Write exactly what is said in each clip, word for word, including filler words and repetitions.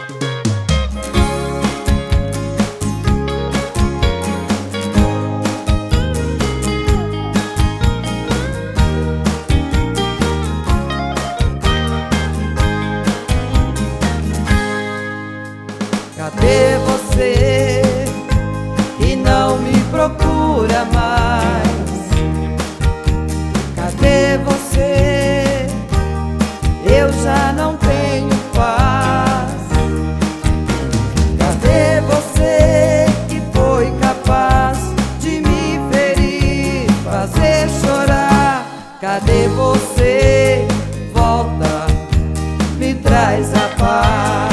Cadê você que não me procura mais? Cadê você? Eu já não tenho paz. Cadê você que foi capaz de me ferir, fazer chorar? Cadê você? Volta, me traz a paz.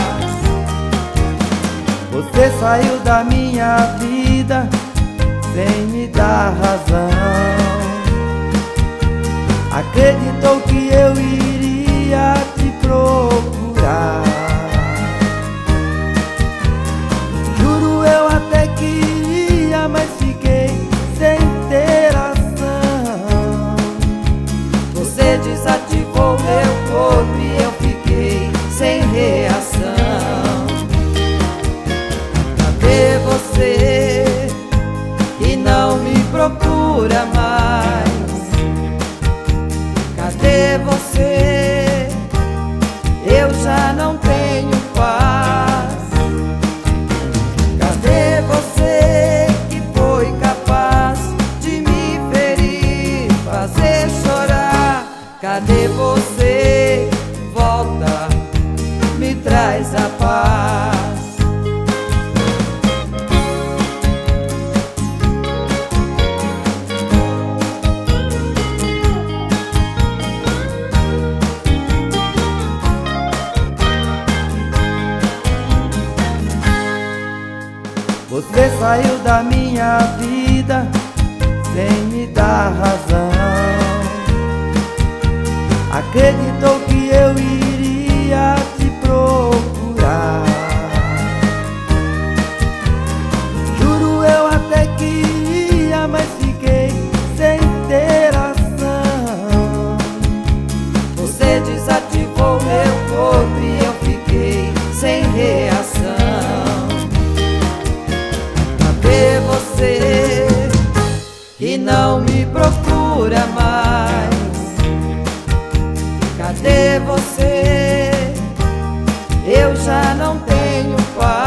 Você saiu da minha vida sem me dar razão. Acreditou que eu iria te procurar. Juro, eu até queria, mas fiquei sem ter ação. Você desativou meu corpo e eu fiquei sem reação. Cadê você que não me procura mais? Cadê você? Eu já não tenho paz. Cadê você que foi capaz de me ferir, fazer chorar? Cadê você? Volta, me traz a paz. Você saiu da minha vida sem me dar razão. Acreditou que eu iria te procurar. Juro, eu até queria, mas fiquei sem ter ação. Você desativou meu corpo e eu fiquei sem reação. Cadê você que não me procura mais? Cadê você? Eu já não tenho paz.